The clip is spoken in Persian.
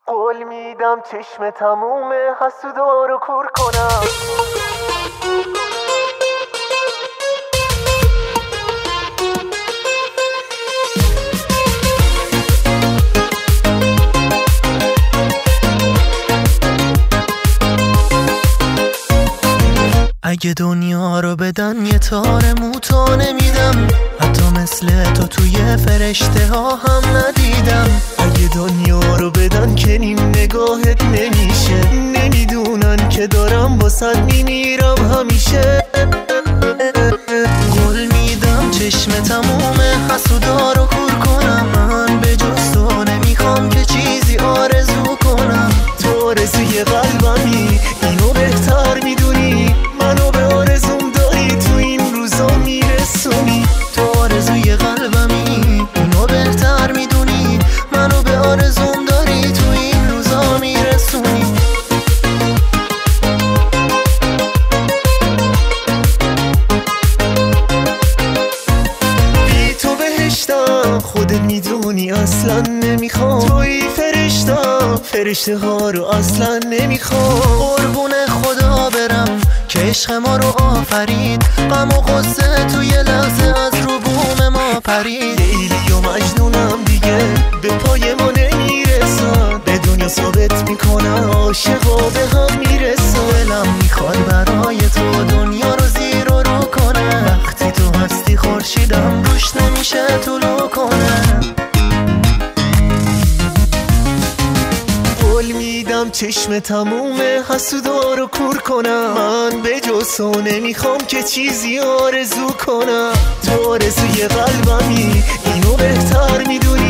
قول میدم چشم تموم حسودا رو کور کنم. اگه دنیا رو بدن یه تار موتا نمیدم، حتی مثل تو توی فرشته ها هم ندیدم. اگه دنیا رو بدن که نیم نگاهت نمیشه، نمیدونن که دارم واسد میمیرم همیشه. قول میدم چشم تموم حسودا رو کور کنم. من به جز تو نمیخوام که چیزی آرزو کنم. تو آرزوی قلبمی، اینو بهتر میدونی. منو به آرزوم داری، تو این روزا میرسونی. تو آرزوی قلبمی، اینو بهتر میدونی. منو به آرزوم داری، تو این روزا میرسونی. بی تو بهشتم، خودت میدونی اصلا نمیخوام. توی فرشته ها رو اصلا نمیخوام. قربون خدا برم که عشق ما رو آفرید، غم و غصه توی لحظه از رو بوم ما پرید. لیلی و مجنونم دیگه به پای ما نمیرسن، به دنیا ثابت میکنن عاشقا به هم میرسن. دلم میخواد برای تو دنیا رو زیر و رو کنه، وقتی تو هستی خورشیدم روش نمیشه طلوع کنه. قول میدم چشم تموم حسودا رو کور کنم. من به جز تو نمیخوام که چیزی آرزو کنم. تو آرزوی قلبمی، اینو بهتر میدونی.